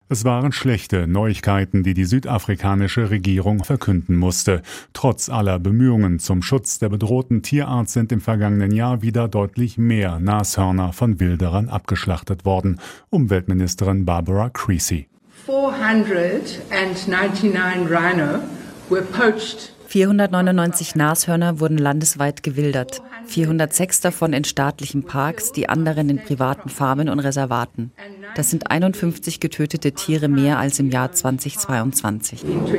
Es waren schlechte Neuigkeiten, die die südafrikanische Regierung verkünden musste. Trotz aller Bemühungen zum Schutz der bedrohten Tierart sind im vergangenen Jahr wieder deutlich mehr Nashörner von Wilderern abgeschlachtet worden. Umweltministerin Barbara Creecy. 499 Nashörner wurden landesweit gewildert. 406 davon in staatlichen Parks, die anderen in privaten Farmen und Reservaten. Das sind 51 getötete Tiere mehr als im Jahr 2022.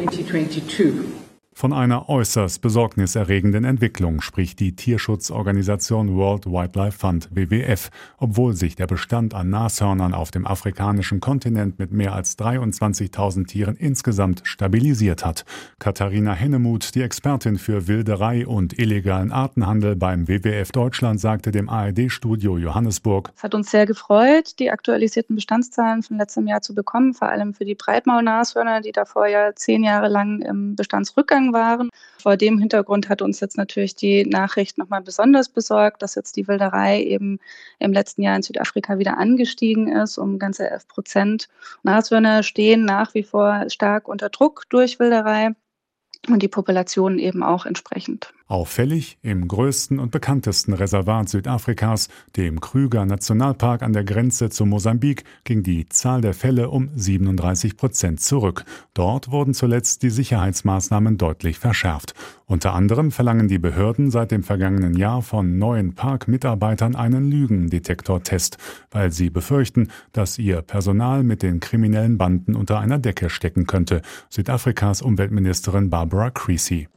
Von einer äußerst besorgniserregenden Entwicklung spricht die Tierschutzorganisation World Wildlife Fund WWF, obwohl sich der Bestand an Nashörnern auf dem afrikanischen Kontinent mit mehr als 23.000 Tieren insgesamt stabilisiert hat. Katharina Hennemuth, die Expertin für Wilderei und illegalen Artenhandel beim WWF Deutschland, sagte dem ARD-Studio Johannesburg: Es hat uns sehr gefreut, die aktualisierten Bestandszahlen von letztem Jahr zu bekommen, vor allem für die Breitmaulnashörner, die davor ja 10 Jahre lang im Bestandsrückgang waren. Vor dem Hintergrund hat uns jetzt natürlich die Nachricht nochmal besonders besorgt, dass jetzt die Wilderei eben im letzten Jahr in Südafrika wieder angestiegen ist, um ganze 11%. Nashörner stehen nach wie vor stark unter Druck durch Wilderei und die Population eben auch entsprechend. Auffällig, im größten und bekanntesten Reservat Südafrikas, dem Kruger-Nationalpark an der Grenze zu Mosambik, ging die Zahl der Fälle um 37% zurück. Dort wurden zuletzt die Sicherheitsmaßnahmen deutlich verschärft. Unter anderem verlangen die Behörden seit dem vergangenen Jahr von neuen Parkmitarbeitern einen Lügendetektortest, weil sie befürchten, dass ihr Personal mit den kriminellen Banden unter einer Decke stecken könnte. Südafrikas Umweltministerin Barbara Creecy.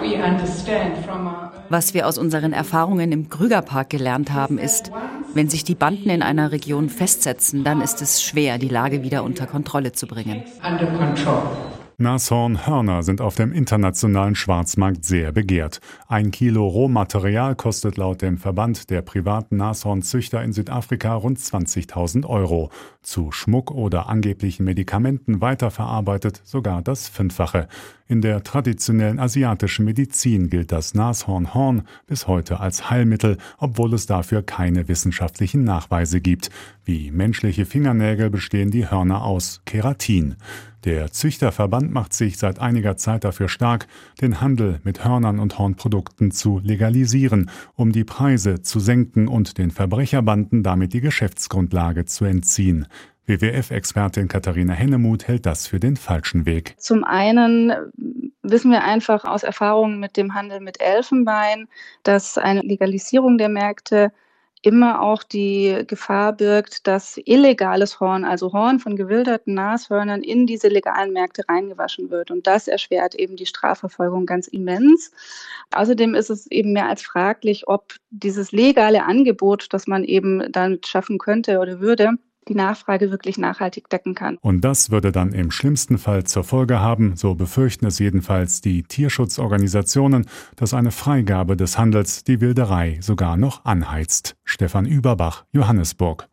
Was wir aus unseren Erfahrungen im Krugerpark gelernt haben, ist, wenn sich die Banden in einer Region festsetzen, dann ist es schwer, die Lage wieder unter Kontrolle zu bringen. Nashornhörner sind auf dem internationalen Schwarzmarkt sehr begehrt. 1 Kilo Rohmaterial kostet laut dem Verband der privaten Nashornzüchter in Südafrika rund 20.000 €. Zu Schmuck oder angeblichen Medikamenten weiterverarbeitet sogar das 5-fache. In der traditionellen asiatischen Medizin gilt das Nashornhorn bis heute als Heilmittel, obwohl es dafür keine wissenschaftlichen Nachweise gibt. Wie menschliche Fingernägel bestehen die Hörner aus Keratin. Der Züchterverband macht sich seit einiger Zeit dafür stark, den Handel mit Hörnern und Hornprodukten zu legalisieren, um die Preise zu senken und den Verbrecherbanden damit die Geschäftsgrundlage zu entziehen. WWF-Expertin Katharina Hennemuth hält das für den falschen Weg. Zum einen wissen wir einfach aus Erfahrungen mit dem Handel mit Elfenbein, dass eine Legalisierung der Märkte immer auch die Gefahr birgt, dass illegales Horn, also Horn von gewilderten Nashörnern, in diese legalen Märkte reingewaschen wird. Und das erschwert eben die Strafverfolgung ganz immens. Außerdem ist es eben mehr als fraglich, ob dieses legale Angebot, das man eben damit schaffen könnte oder würde, die Nachfrage wirklich nachhaltig decken kann. Und das würde dann im schlimmsten Fall zur Folge haben, so befürchten es jedenfalls die Tierschutzorganisationen, dass eine Freigabe des Handels die Wilderei sogar noch anheizt. Stefan Überbach, Johannesburg.